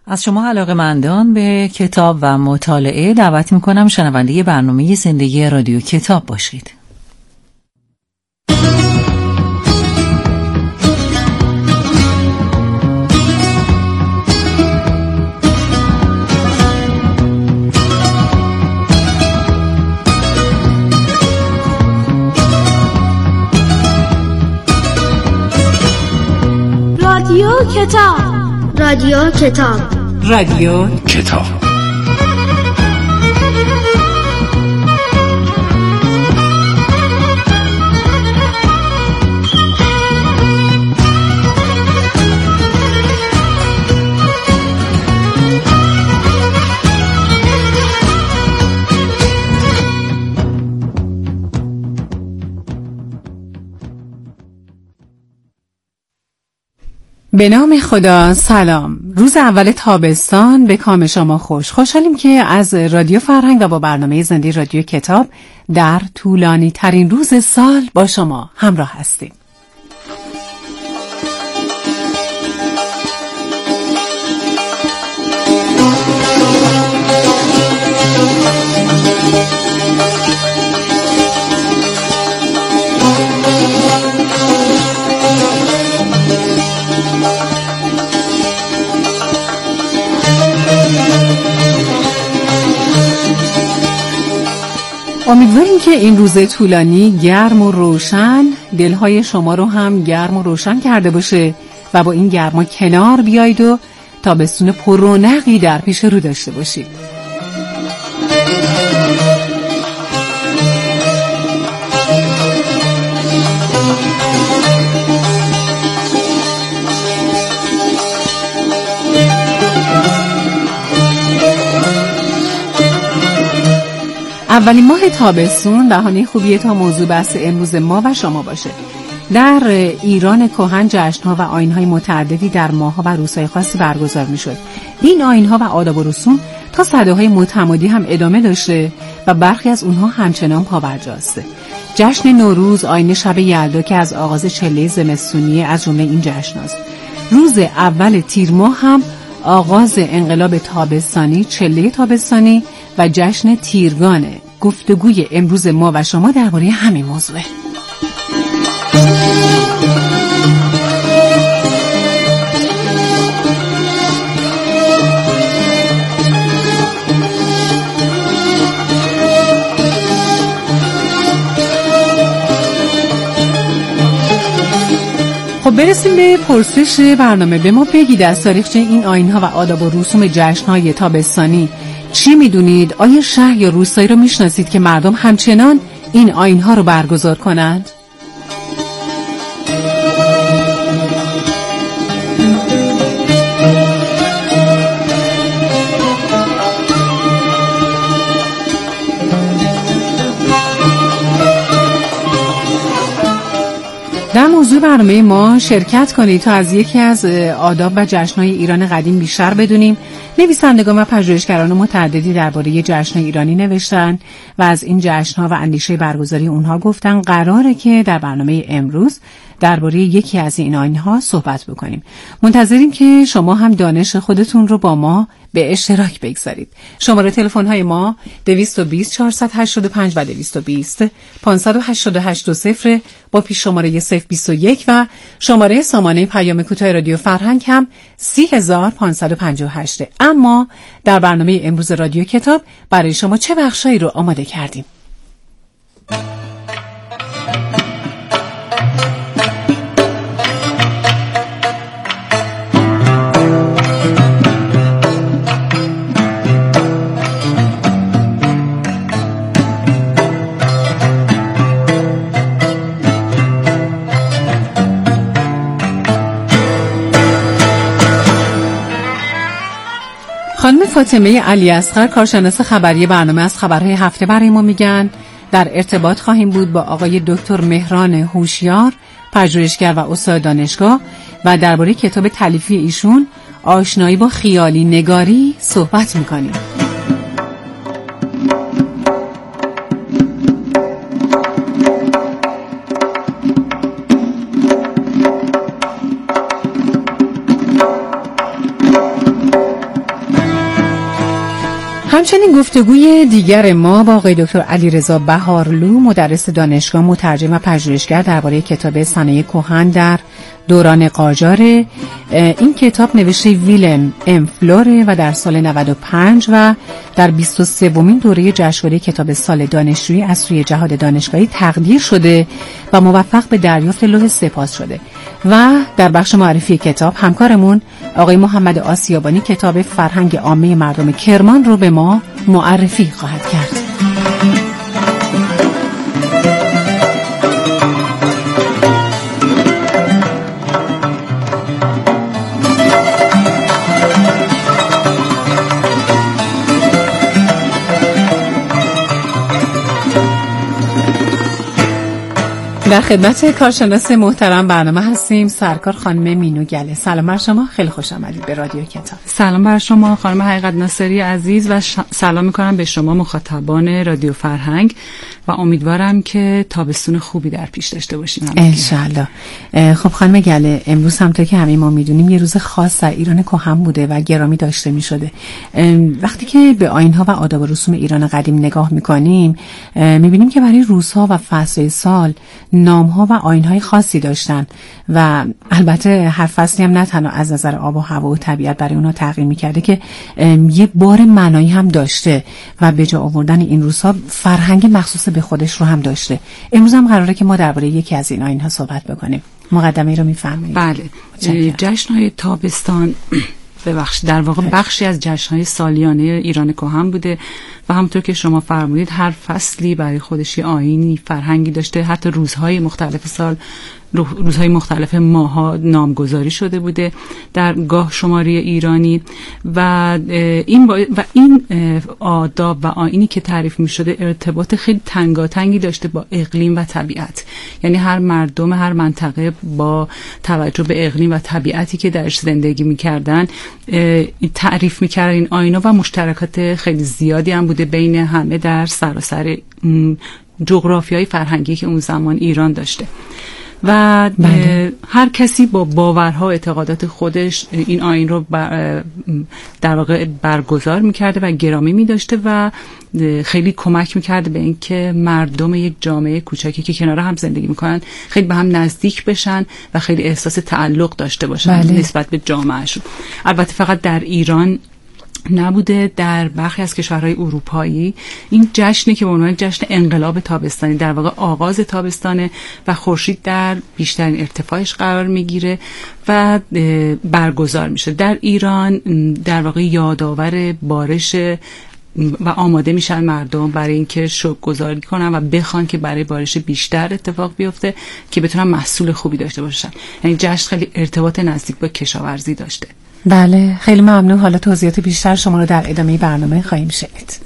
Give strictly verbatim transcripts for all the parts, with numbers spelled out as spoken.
از شما علاقه‌مندان به کتاب و مطالعه دعوت می‌کنم شنونده برنامه زندگی رادیو کتاب باشید. رادیو کتاب رادیو کتاب رادیو کتاب به نام خدا. سلام. روز اول تابستان به کام شما خوش. خوشحالیم که از رادیو فرهنگ و با برنامه زندگی رادیو کتاب در طولانی ترین روز سال با شما همراه هستیم. امیدواریم که این روز طولانی گرم و روشن دلهای شما رو هم گرم و روشن کرده باشه و با این گرما کنار بیایید و تابستون پر رونقی در پیش رو داشته باشید. اولین ماه تابستون بهانه خوبیه تا موضوع بحث امروز ما و شما باشه. در ایران کهن جشن‌ها و آیین‌های متعددی در ماه‌ها و روزهای خاصی برگزار می‌شد. این آیین‌ها و آداب و رسوم تا سده‌های متمادی هم ادامه داشته و برخی از اونها همچنان پابرجاسته. جشن نوروز، آیین شب یلدا که از آغاز چله زمستونی از جمله این جشن‌هاست. روز اول تیر ماه هم آغاز انقلاب تابستانی، چله تابستانی و جشن تیرگانه. گفتگوی امروز ما و شما درباره همین موضوعه. خب برسیم به پرسش برنامه. به ما بگید از تاریخچه این آیین‌ها و آداب و رسوم جشن‌های تابستانی چی میدونید؟ آیا شهر یا روستایی رو میشناسید که مردم همچنان این آیین‌ها رو برگزار کنند؟ در موضوع برنامه ما شرکت کنید تا از یکی از آداب و جشن‌های ایران قدیم بیشتر بدونیم. نویسندگان و پژوهشگران متعددی درباره جشن‌های ایرانی نوشتن و از این جشن‌ها و اندیشه برگزاری اونها گفتن. قراره که در برنامه امروز درباره یکی از این آیین‌ها صحبت بکنیم. منتظریم که شما هم دانش خودتون رو با ما به اشتراک بگذارید. شماره تلفن‌های ما دویست و بیست چهارصد و هشتاد و پنج و دویست و بیست پانصد و هشتاد و هشت صفر با پیش شماره صفر بیست و یک و شماره سامانه پیام کوتاه رادیو فرهنگ هم سی هزار پانصد و پنجاه و هشت. اما در برنامه امروز رادیو کتاب برای شما چه بخشایی رو آماده کردیم؟ خانم فاطمه علی اصغر کارشناس خبری برنامه از خبرهای هفته برای ما میگن در ارتباط خواهیم بود با آقای دکتر مهران هوشیار، پژوهشگر و استاد دانشگاه و درباره کتاب تالیفی ایشون آشنایی با خیالی نگاری صحبت میکنیم. همچنین گفتگوی دیگر ما با آقای دکتر علیرضا بهارلو، مدرس دانشگاه، مترجم و پژوهشگر درباره کتاب صنایع کهن در دوران قاجار. این کتاب نوشته ویلم ام فلوره و در سال نود و پنج و در بیست و سومین دوره جشنواره کتاب سال دانشجویی از سوی جهاد دانشگاهی تقدیر شده و موفق به دریافت لوح سپاس شده. و در بخش معرفی کتاب همکارمون آقای محمد آسیابانی کتاب فرهنگ عامه مردم کرمان رو به ما معرفی خواهد کرد. در خدمت کارشناس محترم برنامه هستیم، سرکار خانم مینو گله. سلام بر شما، خیلی خوش آمدید به رادیو کتاب. سلام بر شما خانم حقیقت ناصری عزیز و ش... سلام میکنم به شما مخاطبان رادیو فرهنگ و امیدوارم که تابستون خوبی در پیش داشته باشیم انشالله. خب خانم گله، امروز همونطور که همه ما میدونیم یه روز خاص در ایران کهن بوده و گرامی داشته میشده. وقتی که به آیین‌ها و آداب و رسوم ایران قدیم نگاه میکنیم میبینیم که برای روزها و فصل سال نام‌ها و آیین‌های خاصی داشتن و البته هر فصلی هم نه تنها از نظر آب و هوا و طبیعت برای اونها تغییر می‌کرده که یه بار معنایی هم داشته و به جا آوردن این روزها فرهنگ مخصوص به خودش رو هم داشته. امروز هم قراره که ما درباره یکی از این آیین‌ها صحبت بکنیم. مقدمه رو می‌فرمایید؟ بله. جشن‌های تابستان ببخشید در واقع بخشی از جشن‌های سالیانه ایران کهن بوده و همونطور که شما فرمودید هر فصلی برای خودش آیینی فرهنگی داشته. حتی روزهای مختلف سال، روزهای مختلف ماها نامگذاری شده بوده در گاه شماری ایرانی و این با و این آداب و آیینی که تعریف می شده ارتباط خیلی تنگاتنگی داشته با اقلیم و طبیعت. یعنی هر مردم هر منطقه با توجه به اقلیم و طبیعتی که درش زندگی می کردن تعریف می کردن این آیینا و مشترکات خیلی زیادی هم بوده بین همه در سراسر جغرافیای فرهنگی که اون زمان ایران داشته و بله. هر کسی با باورها و اعتقادات خودش این آیین رو در واقع برگزار میکرده و گرامی میداشته و خیلی کمک میکرده به اینکه مردم یک جامعه کوچکی که کنار هم زندگی میکنن خیلی به هم نزدیک بشن و خیلی احساس تعلق داشته باشن بله. نسبت به جامعهشون. البته فقط در ایران نبوده، در برخی از کشورهای اروپایی این جشنی که به عنوان جشن انقلاب تابستانی در واقع آغاز تابستانه و خورشید در بیشترین ارتفاعش قرار میگیره و برگزار میشه. در ایران در واقع یادآور بارش و آماده میشن مردم برای اینکه شکرگزاری کنن و بخوان که برای بارش بیشتر اتفاق بیفته که بتونن محصول خوبی داشته باشن. یعنی جشن خیلی ارتباط نزدیک با کشاورزی داشته. بله خیلی ممنون. حالا توضیحات بیشتر شما رو در ادامه برنامه خواهیم شنید.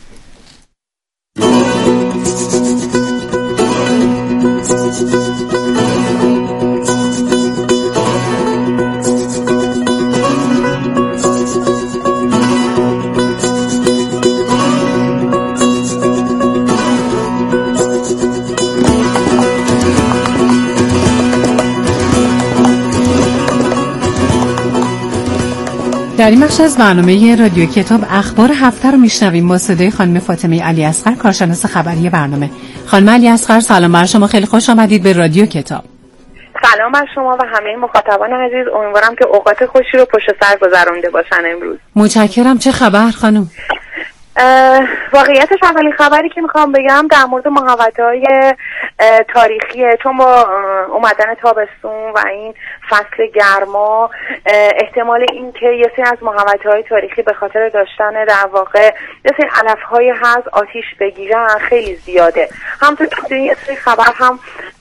در این بخش از برنامه رادیو کتاب اخبار هفته رو میشنویم با صدای خانم فاطمه علی اصغر، کارشناس خبری برنامه. خانم علی اصغر سلام بر شما، خیلی خوش آمدید به رادیو کتاب. سلام بر شما و همه مخاطبان عزیز، امیدوارم که اوقات خوشی رو پشت سر گذرونده باشن امروز. متشکرم. چه خبر خانم؟ واقعیتش اولین خبری که میخوام بگم در مورد محوطه‌های تاریخیه، چون با اومدن تابستون و این فصل گرما احتمال این که یه سری از محوطه‌های تاریخی به خاطر داشتن در واقع یه سری علف‌های هست آتیش بگیرن خیلی زیاده. همونطور که یه سری خبر هم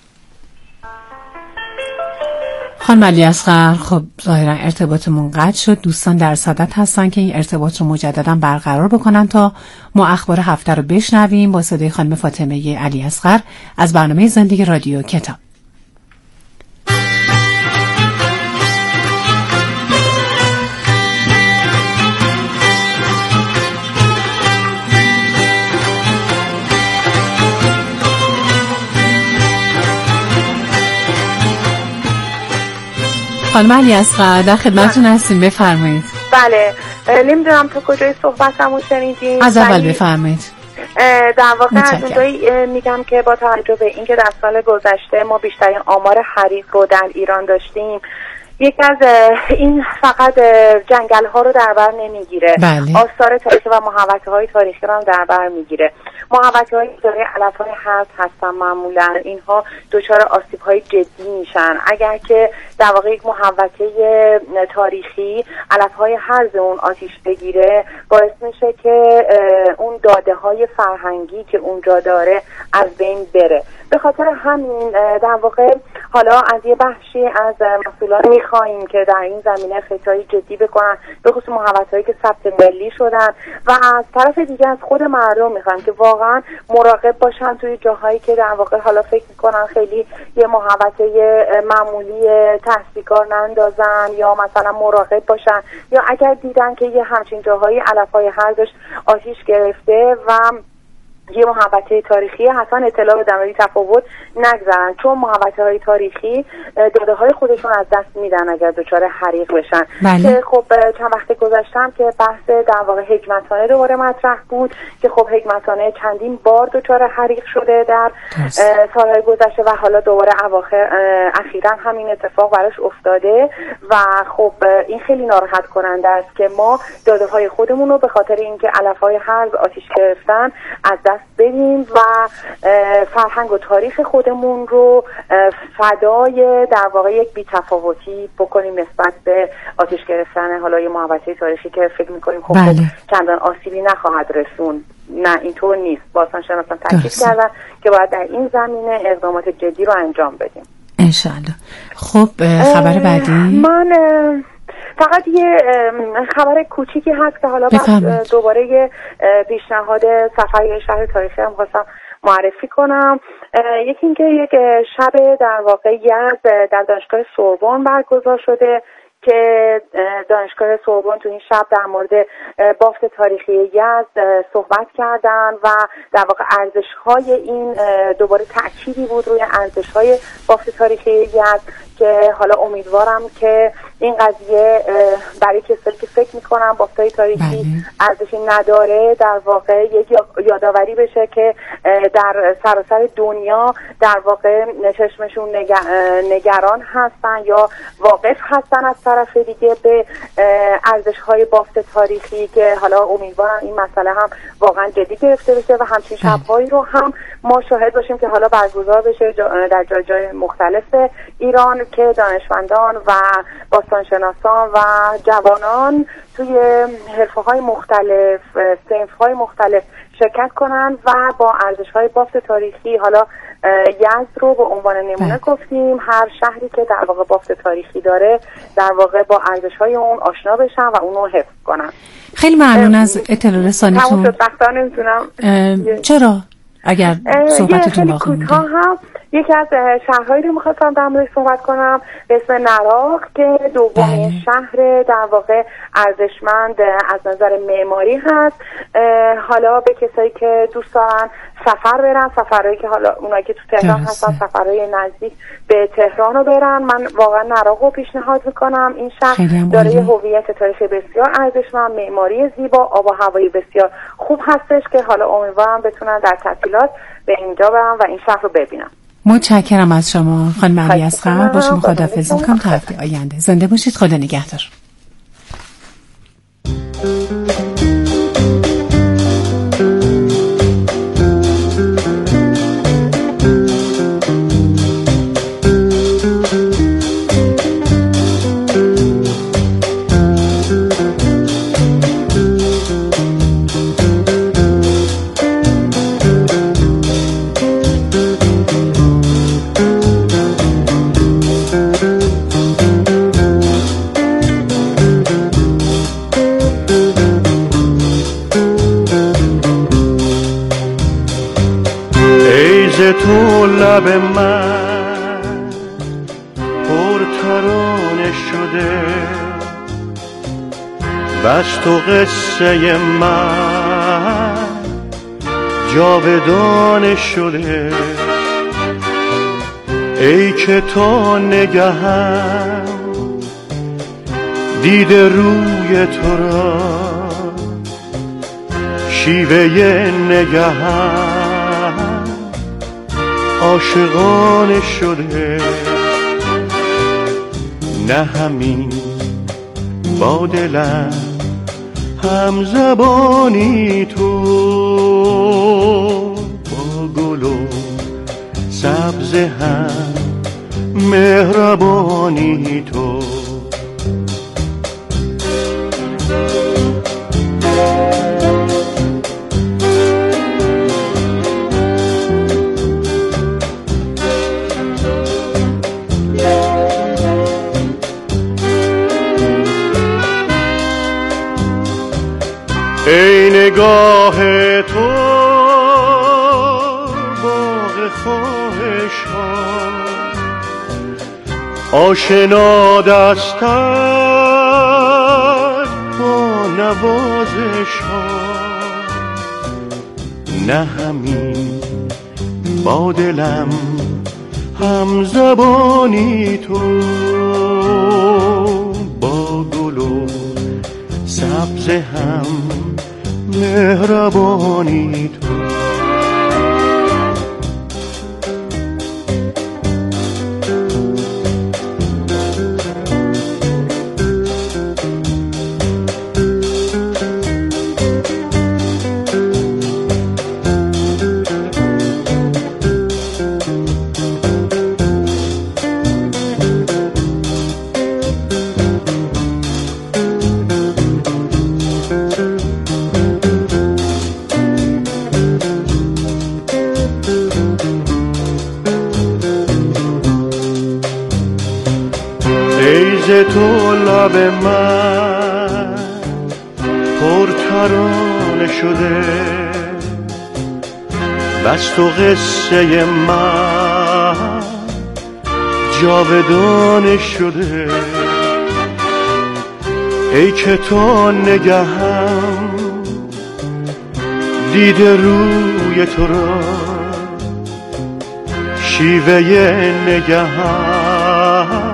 خانم علی اصغر، خب ظاهرا ارتباطمون قطع شد. دوستان در صدد هستن که این ارتباط رو مجددا برقرار بکنن تا ما اخبار هفته رو بشنویم با صدای خانم فاطمه علی اصغر از برنامه زندگی رادیو کتاب. خانم علی اصغر در خدمتتون هستیم، بفرمایید. بله، نمیدونم تا کجای صحبتمو شنیدین. از اول بفرمایید. در واقع از اونجایی میگم که با توجه به اینکه در سال گذشته ما بیشترین آمار حریق رو در ایران داشتیم، یکی از این فقط جنگل ها رو در بر نمیگیره، بله. آثار تاریخی و محوطه های تاریخی رو هم در بر میگیره. محوطه های دارای علف های هرز هستن، معمولا اینها دچار آسیب های جدی میشن. اگر که در واقع یک محوطه تاریخی علف های هرز اون آتیش بگیره، باعث میشه که اون داده های فرهنگی که اونجا داره از بین بره. به خاطر همین در واقع حالا از یه بخشی از مسئولان میخواییم که در این زمینه خطایی جدی بکنن، به خصوص محوطه‌هایی که ثبت ملی شدن، و از طرف دیگه از خود مردم میخوایم که واقعا مراقب باشن توی جاهایی که در واقع حالا فکر میکنن خیلی یه محوطه معمولی تحصیلکار نندازن، یا مثلا مراقب باشن، یا اگر دیدن که یه همچین جاهایی علف‌های هرزش آتیش گرفته و یه محوطه تاریخی، حتما اطلاع بدن و تفاوت نگذارن، چون محوطه های تاریخی داده های خودشون از دست میدن اگر دچار حریق بشن. بله. که خب چند وقت گذاشتم که بحث در واقع حکمتانه دوباره مطرح بود که خب حکمتانه چندین بار دچار حریق شده در سالهای گذشته و حالا دوباره اواخر اخیراً همین اتفاق براش افتاده و خب این خیلی ناراحت کننده است که ما داده های خودمون رو به خاطر اینکه علف‌های هرز آتیش گرفتن از دست بدیم و فرهنگ و تاریخ خودمون رو فدای در واقع یک بی‌تفاوتی بکنیم نسبت به آتش گرفتن حالا یه محوطه تاریخی که فکر می‌کنیم خب, بله. خب چندان آسیبی نخواهد رسون. نه اینطور نیست. بازم شناسان تاکید کردن که باید در این زمینه اقدامات جدی رو انجام بدیم. انشالله. خب خبر بعدی من فقط یه خبر کوچیکی هست که حالا دوباره یه پیشنهاد سفر شهر تاریخی هم خواستم معرفی کنم. یکی اینکه یک شب در واقع یزد در دانشگاه سوربن برگزار شده که دانشگاه سوربن تو این شب در مورد بافت تاریخی یزد صحبت کردن و در واقع ارزش‌های این دوباره تأکیدی بود روی ارزش‌های بافت تاریخی یزد که حالا امیدوارم که این قضیه برای کسایی که فکر میکنن بافت‌های تاریخی ارزشی نداره در واقع یک یادآوری بشه که در سراسر دنیا در واقع چشمشون نگران هستن یا واقف هستن از طرف دیگه به ارزش‌های بافت تاریخی که حالا امیدوارم این مسئله هم واقعا جدی گرفته بشه و همچین شب‌هایی رو هم ما شاهد باشیم که حالا برگزار بشه در جای جای مختلف ایران که دانشمندان و باستانشناسان و جوانان توی حرفه‌های مختلف، صنف‌های مختلف شرکت کنن و با ارزش‌های بافت تاریخی، حالا یزد رو به عنوان نمونه گفتیم، هر شهری که در واقع بافت تاریخی داره در واقع با ارزش‌های اون آشنا بشن و اون رو حفظ کنن. خیلی ممنون از اطلاع رسانیتون. تمام شد وقتا نمیتونم. چرا؟ اگر صحبتتون واقع بوده. یکی از شهرهایی رو میخواستم در موردش صحبت کنم به اسم نراق که دومین شهر در واقع ارزشمند از نظر معماری هست. حالا به کسایی که دوست دارن سفر برن، سفرهایی که حالا اونایی که تو تهران هستن سفرهای نزدیک به تهران رو برن، من واقعا نراق رو پیشنهاد میکنم. این شهر دارای هویت تاریخی بسیار ارزشمند، معماری زیبا، آب و هوایی بسیار خوب هستش که حالا امیدوارم بتونن در تعطیلات به اینجا برن و این شهر رو ببینن. متشکرم از شما خانم علی اصغر. باشیم خداحافظی می‌کنم تا هفته آینده. زنده باشید. خدا نگهدار. تو لب من پرترانه شده، بس تو قصه من جاودانه شده. ای که تا نگهم دیده روی تو را شیوه نگهم عاشقانه شده، نه همین با دلم هم زبانی تو، با گل و سبز هم مهربانی تو. ای نگاه تو باغ خواهش ها، آشنا دستت با نوازش ها، نه همین با دلم هم زبانی تو، با گل و سبز هم مهربانی تو. تو لب من پرترانه شده، بس تو قصه من جاودانه شده. ای که تو نگهم دیده روی تو را شیوه نگهم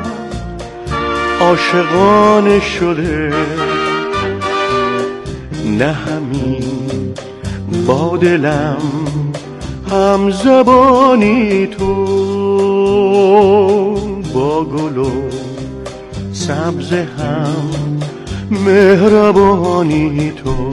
عاشقانه شده، نه همین با دلم هم زبانی تو، با گل و سبز هم مهربانی تو.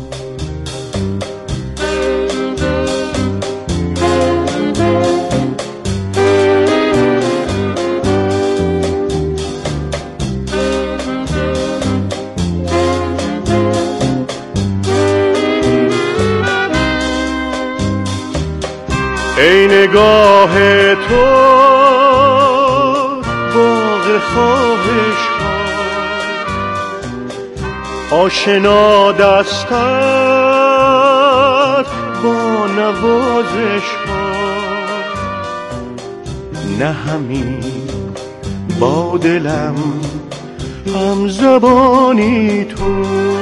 ای نگاه تو باغ خواهش ها، آشنا دستت با نوازش ها، نه همین با دلم هم زبانی تو،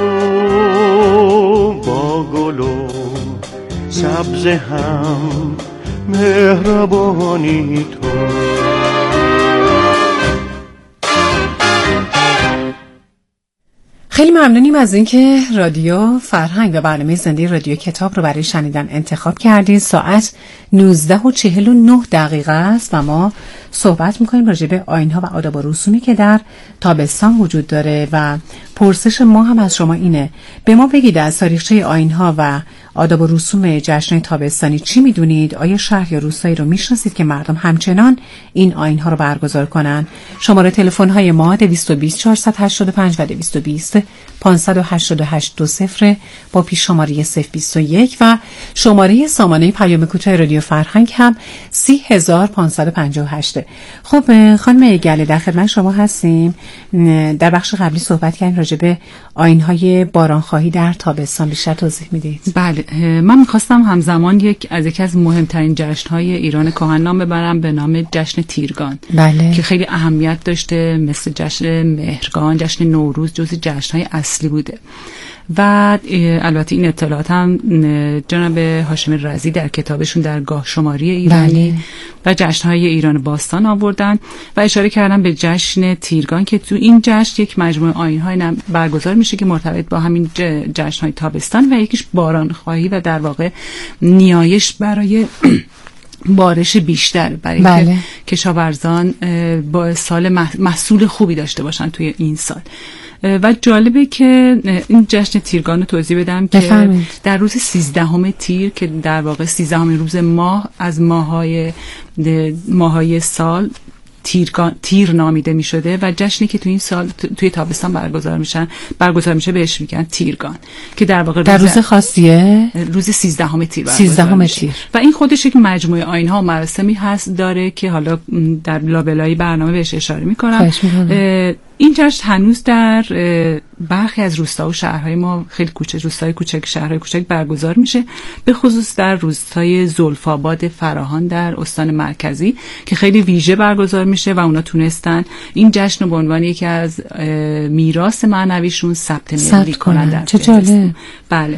با گل و سبز هم مهربانی تو. خیلی ممنونیم از اینکه رادیو فرهنگ و برنامه زنده رادیو کتاب رو برای شنیدن انتخاب کردید. ساعت نوزده و چهل و نه دقیقه است و ما صحبت میکنیم راجع به آیین‌ها و آداب و رسومی که در تابستان وجود داره و پرسش ما هم از شما اینه به ما بگید از تاریخچه آیین‌ها و آداب و رسوم جشن تابستانی چی میدونید؟ آیا شهر یا روستایی رو میشناسید که مردم همچنان این آیین‌ها رو برگزار کنن؟ شماره تلفن‌های ما دویست و بیست چهارصد و هشتاد و پنج و دویست و بیست پانصد و هشتاد و هشت دو صفر با پیش شماره صفر بیست و یک و شماره سامانه پیام کوتاه رادیو فرهنگ هم سی هزار پانصد و پنجاه و هشت. خب خانم گله در خدمت شما هستیم. در بخش قبلی صحبت کردیم راجع به آیین‌های بارانخواهی در تابستان، بیشتر توضیح میدید؟ بله، من میخواستم همزمان یک از یکی از مهمترین جشن‌های ایران کهن نام ببرم به نام جشن تیرگان. بله. که خیلی اهمیت داشته، مثل جشن مهرگان، جشن نوروز جزو جشن‌های اصلی بوده و البته این اطلاعات هم جناب هاشمی رضی در کتابشون در گاه شماری ایرانی بله. و جشن‌های ایران باستان آوردن و اشاره کردن به جشن تیرگان که تو این جشن یک مجموعه آیین‌های برگزار میشه که مرتبط با همین جشن‌های تابستان و یکیش بارانخواهی و در واقع نیایش برای بارش بیشتر برای بله. که کشاورزان با سال محصول خوبی داشته باشن توی این سال. و جالبه که این جشن تیرگان رو توضیح بدم که بفرمید. در روز سیزدهم تیر که در واقع سیزدهم روز ماه از ماهای ماهای سال تیرگان تیر نامیده می شده و جشنی که توی این سال توی تابستان برگزار میشن برگزار میشه بهش میگن تیرگان که در واقع در روز, روز خاصیه روز سیزدهم تیر سیزدهم تیر و این خودش یک مجموعه آیین‌ها و مراسمی هست داره که حالا در لابلای برنامه بهش اشاره میکنم. این جشن هنوز در برخی از روستا و شهرهای ما خیلی کوچک روستای کوچک شهرهای کوچک برگزار میشه، به خصوص در روستای زلف‌آباد فراهان در استان مرکزی که خیلی ویژه برگزار میشه و اونا تونستن این جشن رو به عنوان یکی از میراث معنویشون ثبت ملی کنن. چه جالب. بله.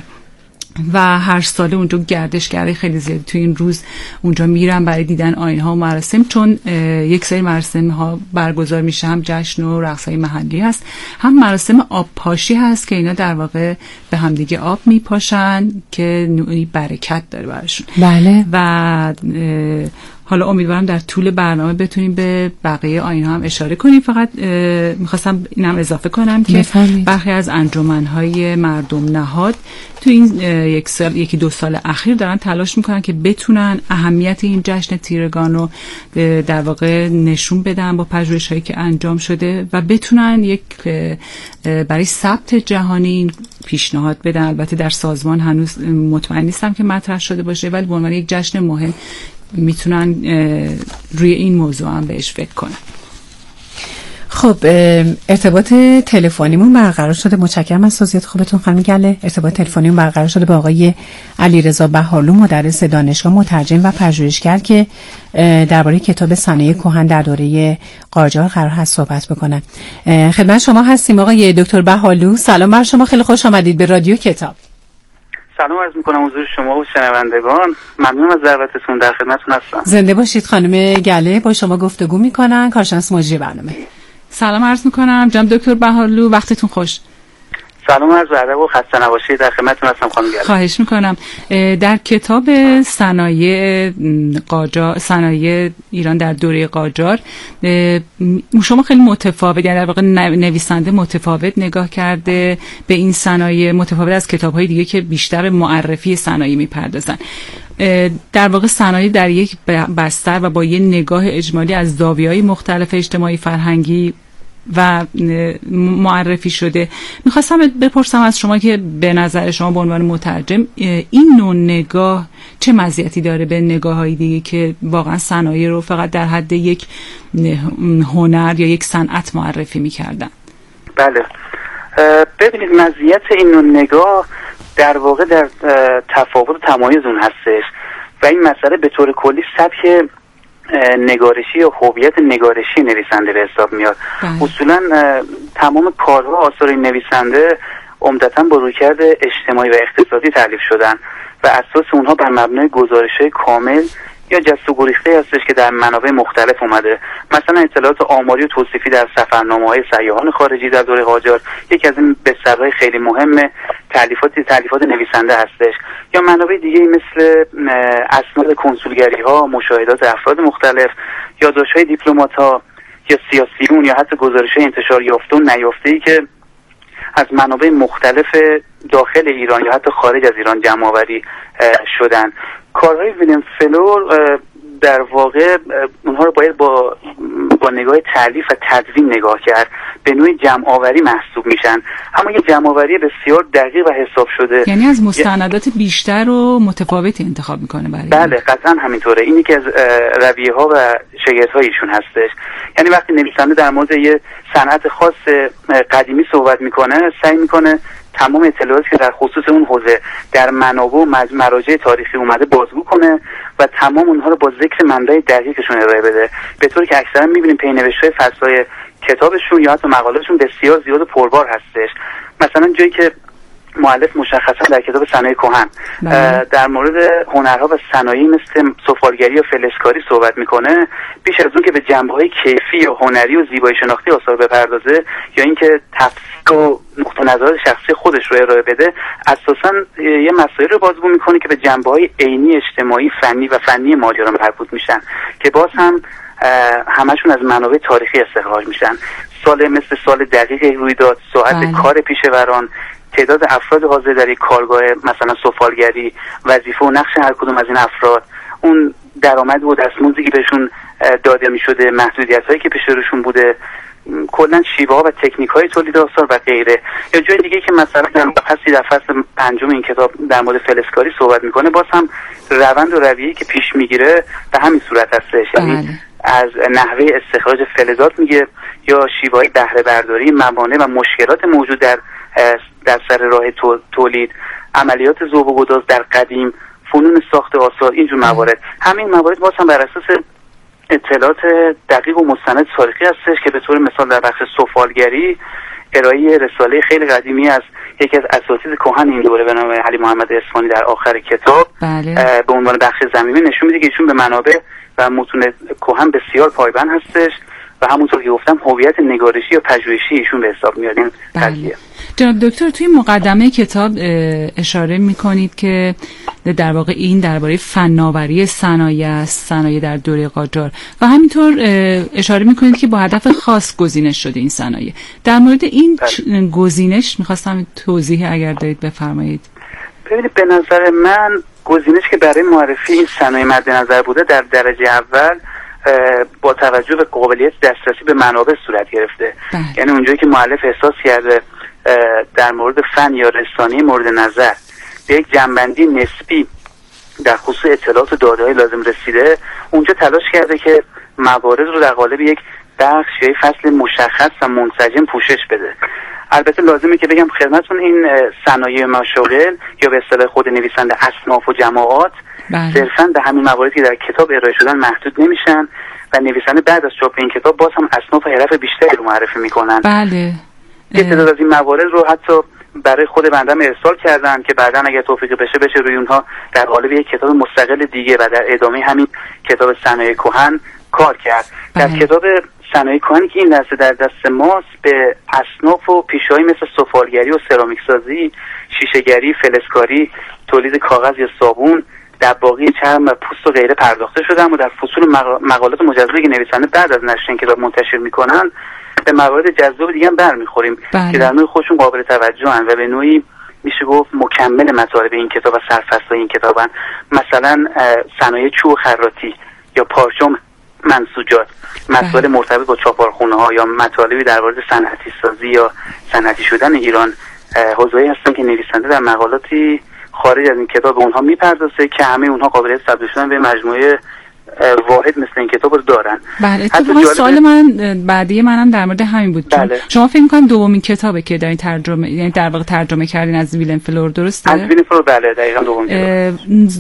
و هر سال اونجا گردشگری خیلی زیاد تو این روز اونجا میرن برای دیدن آیین‌ها و مراسم، چون یک سری مراسم ها برگزار میشه، هم جشن و رقص‌های محلی هست، هم مراسم آب پاشی هست که اینا در واقع به همدیگه آب میپاشن که نوعی برکت داره براشون. بله. و حالا امیدوارم در طول برنامه بتونیم به بقیه آیین‌ها هم اشاره کنیم. فقط میخواستم اینم اضافه کنم که بفرمید. برخی از انجمن‌های مردم نهاد تو این یک سال یکی دو سال اخیر دارن تلاش میکنن که بتونن اهمیت این جشن تیرگان رو در واقع نشون بدن با پژوهش‌هایی که انجام شده و بتونن یک برای ثبت جهانی پیشنهاد بدن. البته در سازمان هنوز مطمئن نیستم که مطرح شده باشه، ولی به عنوان یک جشن مهم میتونن روی این موضوع هم بهش فکر کنن. خب ارتباط تلفنیمون برقرار شده. متشکرم از توضیحات خوبتون خانم گله. ارتباط تلفنیمون برقرار شده با آقای علیرضا بهارلو، مدرس دانشگاه، مترجم و پژوهشگر که درباره کتاب صنایع کهن در دوره قاجار قرار هست صحبت بکنن. خدمت شما هستیم آقای دکتر بهارلو. سلام بر شما، خیلی خوش آمدید به رادیو کتاب. سلام عرض میکنم حضور شما و شنوندگان. ممنونم از دعوتتون، در خدمتتون هستم. زنده باشید. خانم گله با شما گفتگو میکنن، کارشناس مجری برنامه. سلام عرض میکنم جناب دکتر بهارلو، وقتتون خوش. سلام عرض ادب و خسته نباشید، در خدمتتون هستم خانم گله. خواهش میکنم. در کتاب صنایع قاجار، صنایع ایران در دوره قاجار، شما خیلی متفاوت، یعنی در واقع نویسنده متفاوت نگاه کرده به این صنایع، متفاوت از کتاب‌های دیگه که بیشتر به معرفی صنایع میپردازن. در واقع صنایع در یک بستر و با یه نگاه اجمالی از زاویه‌های مختلف اجتماعی فرهنگی و معرفی شده. میخواستم بپرسم از شما که به نظر شما به عنوان مترجم این نوع نگاه چه مزیتی داره به نگاه‌های دیگه که واقعا صنایع رو فقط در حد یک هنر یا یک صنعت معرفی میکردن؟ بله، ببینید مزیت این نوع نگاه در واقع در تفاوت و تمایز اون هستش و این مسئله به طور کلی سبک نگارشی و هویت نگارشی نویسنده به حساب میاد. اصولا تمام کارها آثار این نویسنده عمدتاً با رویکرد اجتماعی و اقتصادی تألیف شدن و اساس اونها بر مبنای گزارش‌های کامل یا جست و گریخته هستش که در منابع مختلف اومده. مثلا اطلاعات آماری و توصیفی در سفرنامه‌های سیاحان خارجی در دوره قاجار یکی از این بسترهای خیلی مهم تألیفات تألیفات نویسنده هستش، یا منابع دیگه مثل اسناد کنسولگری‌ها، مشاهدات افراد مختلف، یادداشت‌های دیپلمات‌ها یا سیاسیون یا حتی گزارش‌های انتشار یافته و نیافته‌ای که از منابع مختلف داخل ایران یا حتی خارج از ایران جمع‌آوری شدن. کارهای ویلیام فلور در واقع اونها رو باید با با نگاه تألیف و تدوین نگاه کرد، به نوعی جمع‌آوری محسوب میشن، اما یه جمع‌آوری بسیار دقیق و حساب شده. یعنی از مستندات بیشتر و متفاوتی انتخاب میکنه برای بله قطعا همینطوره. اینی که از رویه‌ها و شگفت‌های ایشون هستش. یعنی وقتی نویسنده در مورد یه صنعت خاص قدیمی صحبت میکنه، سعی میکنه تمام اطلاعاتی که در خصوص اون حوزه در منابع و مراجع تاریخی اومده بازگو کنه و تمام اونها رو با ذکر منبع دقیقشون ارائه بده، به طوری که اکثرا می‌بینیم پی‌نوشت‌های فصل‌های کتابشون یا حتی مقاله‌شون بسیار زیاد و پربار هستش. مثلا جایی که مؤلف مشخصا در کتاب صنایع کهن در مورد هنرها و صنایعی مثل سفالگری یا فلزکاری صحبت میکنه، بیش از اون که به جنبه‌های کیفی یا هنری و زیبایی شناختی آثار بپردازه یا اینکه تفسیر و نقطه نظر شخصی خودش رو ارائه بده، اساساً یه مسائل رو بازگو میکنه که به جنبه‌های عینی اجتماعی، فنی و فنی ماجرا مربوط میشن که باز هم همشون از منابع تاریخی استخراج میشن. سال مثل سال دقیق رویداد، ساعت بله. کار پیشوران، تعداد افراد حاضر در یک کارگاه مثلا سفالگری، وظیفه و نقش هر کدوم از این افراد، اون درآمد و دستمزدی که بهشون داده میشده، محدودیت‌هایی که پیش روشون بوده، کلا شیوه‌ها و تکنیک‌های تولید آثار و غیره. یا جای دیگه که مثلا در فصلی در فصل پنجم این کتاب در مورد فلزکاری صحبت میکنه، باز هم روند و رویه‌ای که پیش میگیره به همین صورت هستش. یعنی از نحوه استخراج فلزات میگه یا شیوه‌های بهره برداری، موانع و مشکلات موجود در در سر راه تولید، عملیات ذوب و گداز در قدیم، فنون ساخت آثار، اینجور موارد. همین موارد باز هم بر اساس اطلاعات دقیق و مستند تاریخی هستش که به طور مثال در بخش سفالگری ارائه رساله خیلی قدیمی از یکی از اساتید کهن این دوره به نام علی محمد اصفهانی در آخر کتاب بله. به عنوان بخش ضمیمی نشون میده که ایشون به منابع و متون کهن بسیار پایبند هستش و همونطور که گفتم هویت نگارشی یا پژوهشی ایشون به حساب میاد این قضیه. جناب دکتر، توی مقدمه کتاب اشاره میکنید که در واقع این درباره فناوری صنایع است، صنایع در دوره قاجار، و همینطور اشاره میکنید که با هدف خاص گزینش شده این صنایع. در مورد این بله. گزینش میخواستم توضیح اگر دارید بفرمایید. ببینید، به نظر من گزینش که برای معرفی این صنایع مد نظر بوده در درجه اول با توجه به قابلیت دسترسی به منابع صورت گرفته. بله. یعنی اونجایی که مؤلف احساس کرده در مورد فن یا رسانه مورد نظر به یک جنبندی نسبی در خصوص اطلاعات و داده‌های لازم رسیده، اونجا تلاش کرده که موارد رو در قالب یک بخش یا یک فصل مشخص و منسجم پوشش بده. البته لازمه که بگم خدمتتون این صنایع مشاغل یا به اصطلاح خود نویسنده اصناف و جماعات صرفاً به همین مواردی که در کتاب ارائه شدن محدود نمیشن و نویسنده بعد از چاپ این کتاب باز هم اصناف و حرف بیشتری رو معرفی میکنن. بله. یه تعداد از این موارد رو حتی برای خود بندم ارسال کردن که بعداً اگر توفیق بشه بشه روی اونها در قالب یک کتاب مستقل دیگه و در ادامه همین کتاب صنایع کهن کار کرد. بله. در کتاب صنایع کهن که این لحظه در دست ماست به اصناف و پیشه‌های مثل سفالگری و سرامیک سازی، شیشه‌گری، فلزکاری، تولید کاغذ یا صابون، دباغی چرم و پوست و غیره پرداخته شدن و در فصول مقالات مجزایی که نویسنده بعد از نشر این کتاب منتشر میکنن به موارد جذاب دیگه هم برمیخوریم که در نوع خودشون قابل توجهن و به نوعی میشه گفت مکمل مطالب این کتاب و سرفصل این کتابن. مثلا صنایع چوب و خراطی یا پارچه و منسوجات، مسائل مرتبط با چاپارخونه ها یا مطالبی در مورد صنعتی سازی یا صنعتی شدن ایران حوزه‌ای هستن که نویسنده در مقالاتی خارج از این کتاب اونها میپردازه که همه اونها قابلیت تبدیل شدن به مجموعه واحد مثل این کتاب رو دارن. بله، اتفاقا سوال من بعدی منم در مورد همین بود. بله. شما فکر می‌کنم دومین کتابه که دارین ترجمه، یعنی در واقع ترجمه کردین از ویلن فلور، درسته؟ از ویلن فلور، بله، دقیقاً دومین.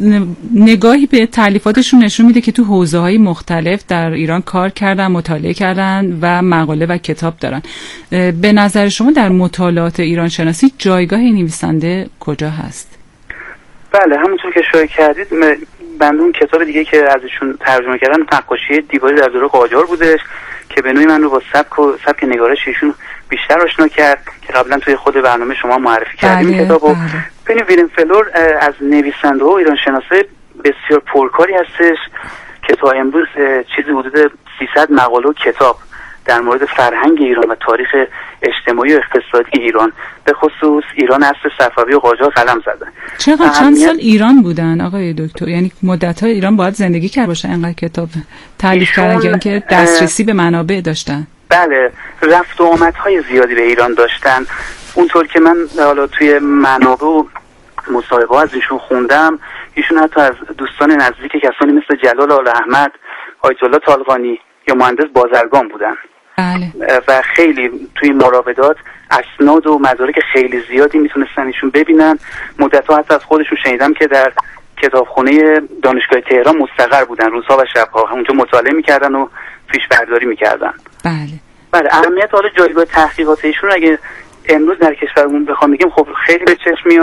نگاهی به تالیفاتشون نشون میده که تو حوزه‌های مختلف در ایران کار کردن، مطالعه کردن و مقاله و کتاب دارن. به نظر شما در مطالعات ایران شناسی جایگاه نویسنده کجا هست؟ بله، همونطور که اشاره کردید، بنده اون کتاب دیگه که ازشون ترجمه کردن نقاشی دیواری در دوره قاجار بودش که به نوعی من رو با سبک و سبک نگارش ایشون بیشتر آشنا کرد که قبلا توی خود برنامه شما معرفی کردیم این کتابو. ببینید، ویلن فلور از نویسنده و ایران شناسه بسیار پرکاری هستش که تا امروز چیزی حدود سیصد مقاله و کتاب در مورد فرهنگ ایران و تاریخ اجتماعی و اقتصادی ایران، به خصوص ایران عصر صفوی و قاجار قلم زدن. چقدر چند سال ایران بودن آقای دکتر؟ یعنی مدت‌ها ایران باید زندگی کرده باشه اینقدر کتاب تالیف کردن که دسترسی به منابع داشتن. بله، رفت و آمدهای زیادی به ایران داشتن. اونطور که من حالا توی منابع و مصاحبه‌ها از ایشون خوندم، ایشون حتی از دوستان نزدیک کسانی مثل جلال آل احمد، آیت الله طالقانی یا مهندس بازرگان بودن. بله. و خیلی توی مراودات اسناد و مدارک خیلی زیادی میتونستن ایشون ببینن. مدت‌ها حتی از خودشون شنیدم که در کتابخونه دانشگاه تهران مستقر بودن، روزها و شب‌ها اونجا مطالعه میکردن و پیش برداری میکردن. بله. بله، اهمیت حالا جایگاه تحقیقات ایشون اگه امروز در کشورمون بخوام بگیم خب خیلی به چشم میاد.